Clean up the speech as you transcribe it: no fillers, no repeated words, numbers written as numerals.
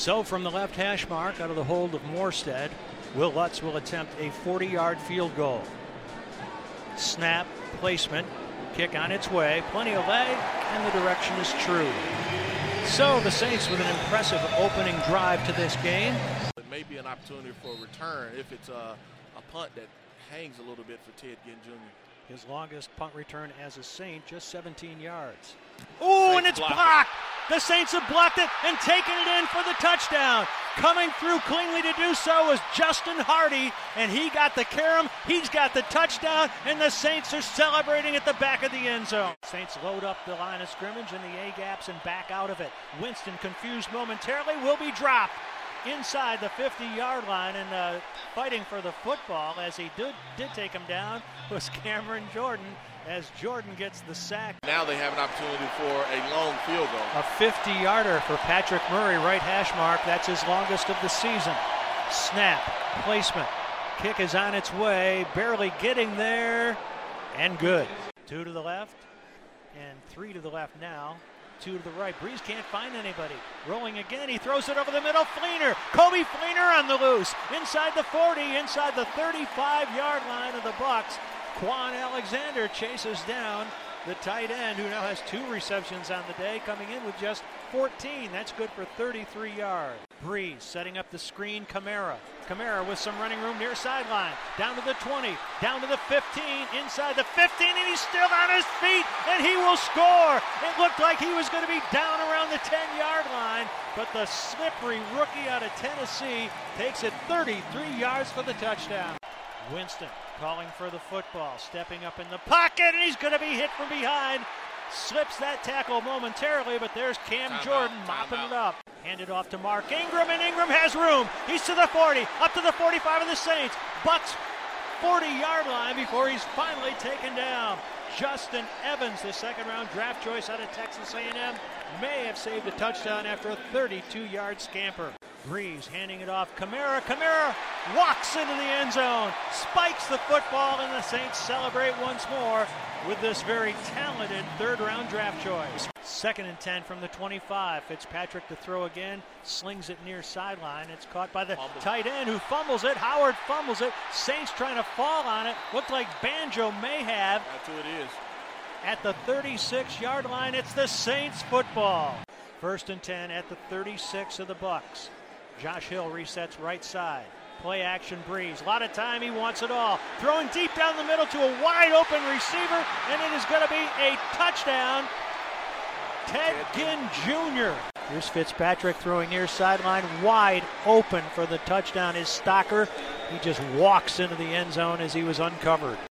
So from the left hash mark, out of the hold of Morstead, Will Lutz will attempt a 40-yard field goal. Snap, placement, kick on its way, plenty of leg, and the direction is true. So the Saints with an impressive opening drive to this game. It may be an opportunity for a return if it's a punt that hangs a little bit for Ted Ginn Jr. His longest punt return as a Saint, just 17 yards. Ooh, and it's blocked! The Saints have blocked it and taken it in for the touchdown. Coming through cleanly to do so was Justin Hardy, and he got the carom, he's got the touchdown, and the Saints are celebrating at the back of the end zone. Saints load up the line of scrimmage and the A-gaps and back out of it. Winston, confused momentarily, will be dropped inside the 50-yard line, and fighting for the football as he did take him down was Cameron Jordan, as Jordan gets the sack. Now they have an opportunity for a long field goal. A 50-yarder for Patrick Murray, right hash mark. That's his longest of the season. Snap, placement, kick is on its way, barely getting there, and good. 2 to the left, and 3 to the left now. 2 to the right. Breeze can't find anybody. Rolling again. He throws it over the middle. Fleener. Kobe Fleener on the loose. Inside the 40, inside the 35-yard line of the Bucs. Quan Alexander chases down the tight end, who now has 2 receptions on the day, coming in with just 14. That's good for 33 yards. Breeze setting up the screen. Kamara with some running room near sideline. Down to the 20, down to the 15, inside the 15, and he's still on his feet, and he will score. It looked like he was going to be down around the 10-yard line, but the slippery rookie out of Tennessee takes it 33 yards for the touchdown. Winston calling for the football, stepping up in the pocket, and he's going to be hit from behind. Slips that tackle momentarily, but there's Cam Jordan mopping it up. Handed off to Mark Ingram, and Ingram has room. He's to the 40, up to the 45 of the Saints. Bucs 40-yard line before he's finally taken down. Justin Evans, the second-round draft choice out of Texas A&M, may have saved a touchdown after a 32-yard scamper. Breeze handing it off. Kamara walks into the end zone, spikes the football, and the Saints celebrate once more with this very talented third-round draft choice. 2nd and 10 from the 25. Fitzpatrick to throw again, slings it near sideline. It's caught by the tight end, who fumbles it. Howard fumbles it. Saints trying to fall on it. Looked like Banjo may have. That's who it is. At the 36-yard line, it's the Saints football. 1st and 10 at the 36 of the Bucs. Josh Hill resets right side. Play action Breeze. A lot of time, he wants it all. Throwing deep down the middle to a wide open receiver, and it is going to be a touchdown. Ted Ginn Jr. Here's Fitzpatrick throwing near sideline, wide open for the touchdown is Stocker. He just walks into the end zone as he was uncovered.